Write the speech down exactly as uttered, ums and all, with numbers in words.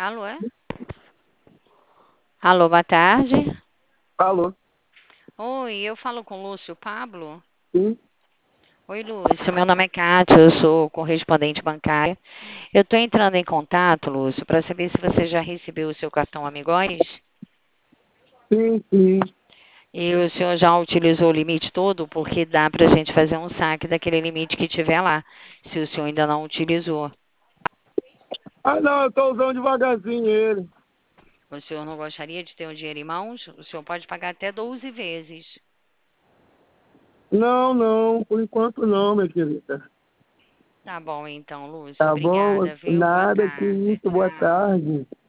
Alô, é? Alô, boa tarde. Alô? Oi, eu falo com o Lúcio Pablo. Sim, Oi, Lúcio, meu nome é Kátia, eu sou correspondente bancária. Eu estou entrando em contato, Lúcio, para saber se você já recebeu o seu cartão Amigóis sim, sim. e o senhor já utilizou o limite todo, porque dá para a gente fazer um saque daquele limite que tiver lá, se o senhor ainda não utilizou. Ah, não, eu tô usando devagarzinho ele. O senhor não gostaria de ter o dinheiro em mãos? O senhor pode pagar até doze vezes. Não, não, por enquanto não, minha querida. Tá bom então, Lúcio. Tá bom? Obrigada, viu? Boa Nada que tarde. isso, boa Tchau. tarde.